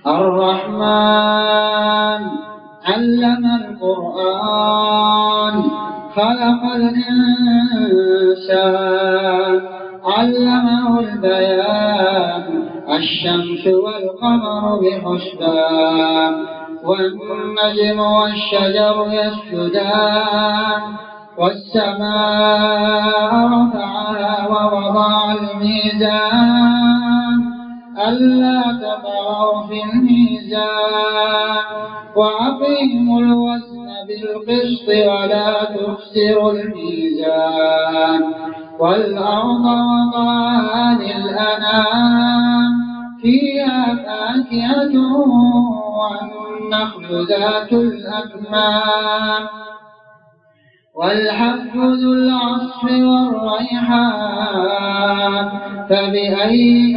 الرحمن علم القرآن خلق الإنسان علمه البيان الشمس والقمر بحسبان والنجم والشجر يسجدان والسماء رفعها ووضع الميزان ألا تطغوا في الميزان وأقيموا الوزن بالقسط ولا تخسروا الميزان والأرض وضعها للأنام فيها فاكهة والنخل ذات الأكمام والحب ذو العصف والريحان فبأي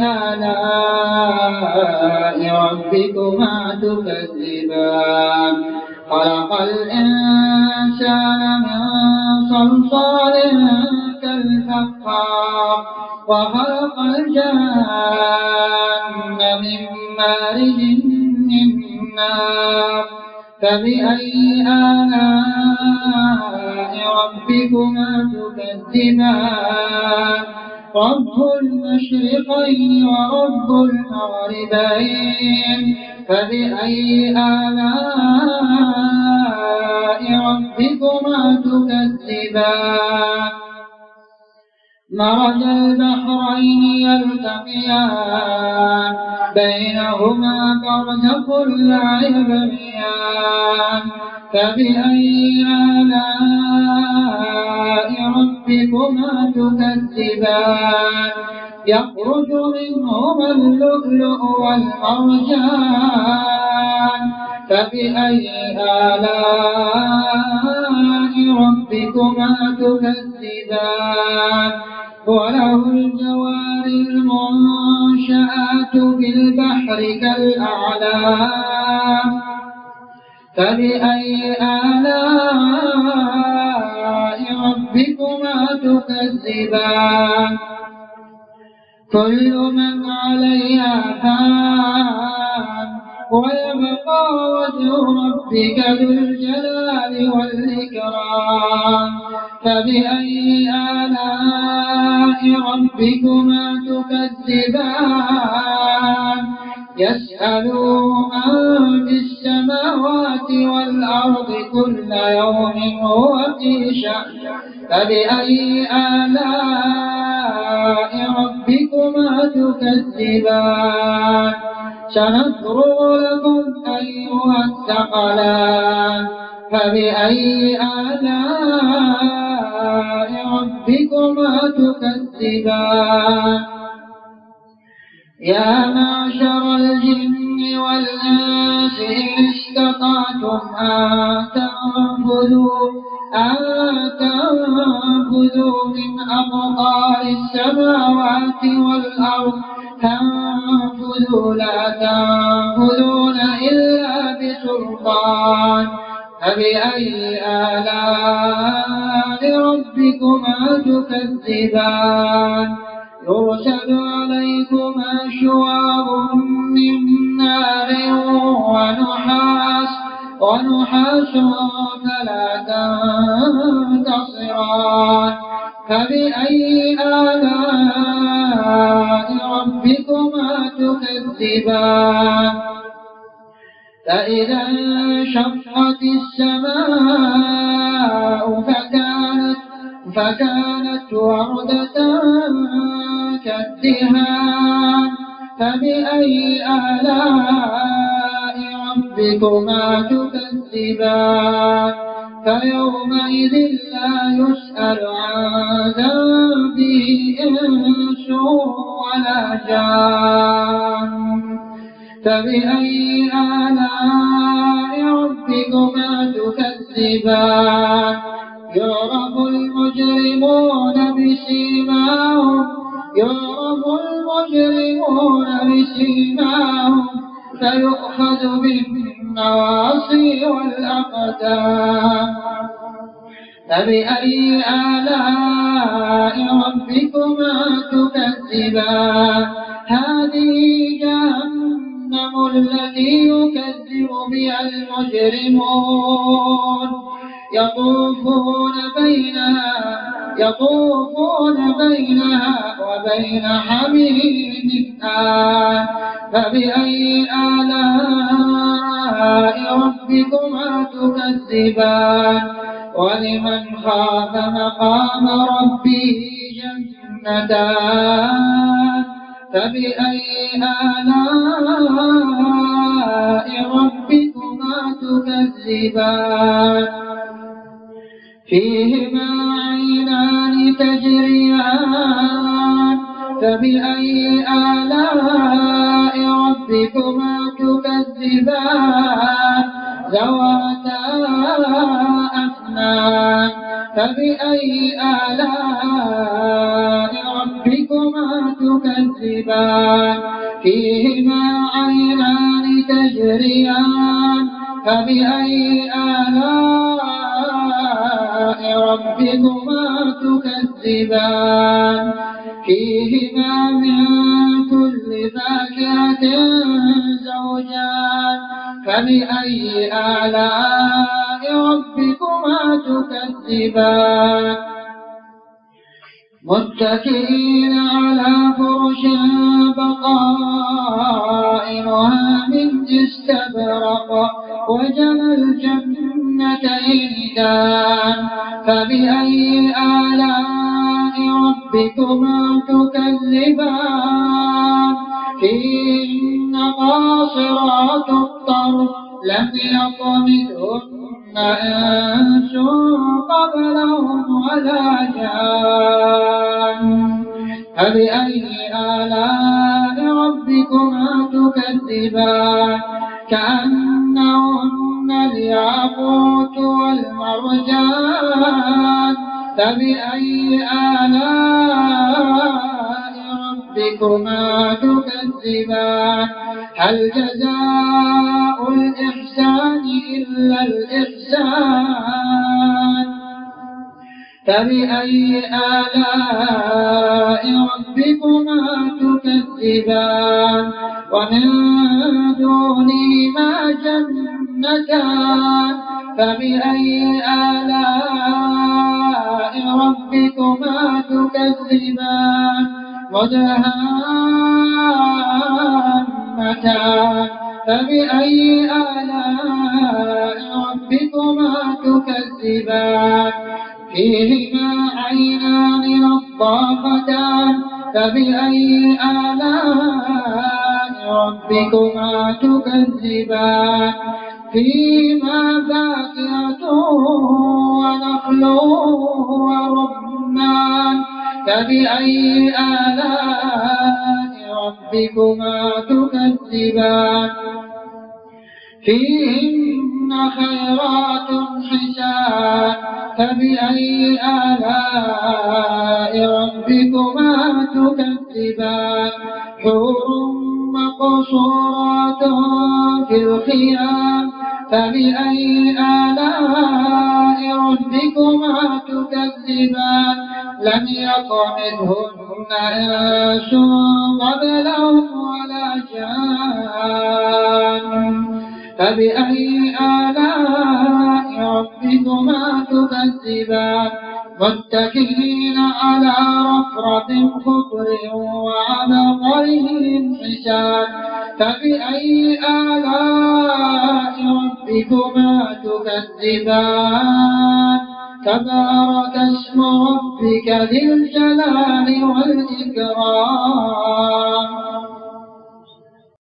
آلاء ربكما تكذبان خلق الإنسان من صلصال كالفخار وخلق الجان من مارج من نار فبأي آلاء ربكما تكذبان رب المشرقين ورب المغربين فبأي آلاء ربكما تكذبان مرج البحرين يلتقيان بينهما برزخ لا يبغيان فبأي آلاء ربكما تكذبان يخرج منهما اللؤلؤ والمرجان فبأي آلاء ربكما تكذبان وله الجوار المنشآت في البحر كالأعلام فبأي آلاء ربكما تكذبان كل من عليها فان ويبقى وجه ربك ذو الجلال والإكرام فبأي آلاء ربكما تكذبان يسأله من في السماوات والأرض كل يوم هو في شأن فبأي آلاء ربكما تكذبان سنفرغ لكم أيها الثقلان فبأي آلاء ربكما تكذبان يا معشر الجن والإنس إن استطعتم أن تنفذوا من أقطار السماوات والأرض تنفذوا لا تنفذون إلا بسلطان فبأي آلاء ربكما تكذبان يرسل عليكما شواظ من نار ونحاس فلا تنتصران فبأي آلاء ربكما تكذبان فإذا انشقت السماء فكانت وردة كالدهان فبأي آلاء ربكما تكذبان فيومئذ لا يسأل عن ذنبه إنس ولا جان فبأي آلاء ربكما تكذبان يعرف المجرمون بسيماهم فيؤخذ بالنواصي والأقدام فبأي آلاء ربكما تكذبان هذه جهنم التي يكذب بها المجرمون يطوفون بينها وبين حميم آن فبأي آلاء ربكما تكذبان ولمن خاف مقام ربه جنتان فبأي آلاء ربكما تكذبان فيهما عينان تجريان فبأي آلاء ربكما تكذبان ذواتا أفنان فبأي آلاء ربكما تكذبان فيهما عينان تجريان فبأي آلاء ربكما تكذبان فيهما من كل فاكهة زوجان فبأي آلاء ربكما تكذبان متكئين على فرش بطائنها من استبرق وجنى الجنتين دان فبأي آلاء ربكما تكذبان فيهن قاصرات الطرف لم يطمثهن إنس قبلهم ولا جان فبأي آلاء ربكما تكذبان كأنهن الياقوت والمرجان فبأي آلاء ربكما تكذبان هل جزاء الإحسان إلا الإحسان فبأي آلاء ربكما تكذبان ومن دونهما جنتان فبأي آلاء ربكما تكذبان مدهامتان فبأي آلاء ربكما تكذبان فيهما عينان نضاختان فبأي آلاء ربكما تكذبان فيهما فاكهة ونخل ورمان فبأي آلاء ربكما تكذبان فيهن خيرات حسان فبأي آلاء ربكما تكذبان حور مقصورات في الخيام فبأي آلاء ربكما تكذبان لم يطمثهن إنس قبلهم ولا جان فبأي آلاء ربكما تكذبان متكئين على رفرف خضر وعبقري حسان فبأي آلاء ربكما تكذبان تبارك اسم ربك ذي الجلال والإكرام